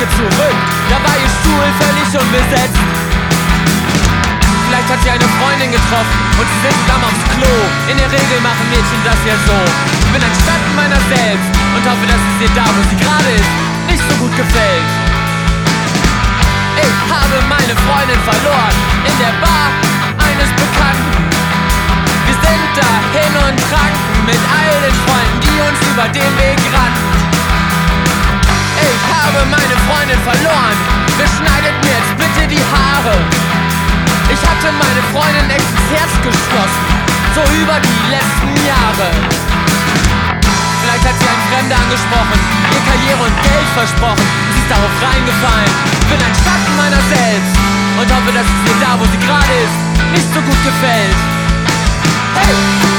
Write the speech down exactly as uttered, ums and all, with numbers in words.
blicke zurück, da war ihr Stuhl völlig unbesetzt. Vielleicht hat sie eine Freundin getroffen und sie sind zusammen aufs Klo. In der Regel machen Mädchen das ja so. Ich bin ein Schatten meiner selbst und hoffe, dass es ihr da, wo sie gerade ist, nicht so gut gefällt. Ich habe meine Freundin verloren in der Bar eines Bekannten. Wir sind dahin und tranken mit all den Freunden, die uns über den Weg rannten. Ich habe meine Freundin verloren, beschneidet mir jetzt bitte die Haare. Ich hatte meine Freundin echt ins Herz geschlossen, so über die letzten Jahre. Vielleicht hat sie einen Fremder angesprochen, ihr Karriere und Geld versprochen. Sie ist darauf reingefallen, bin ein Schatten meiner selbst und hoffe, dass es ihr da, wo sie gerade ist, nicht so gut gefällt. Hey!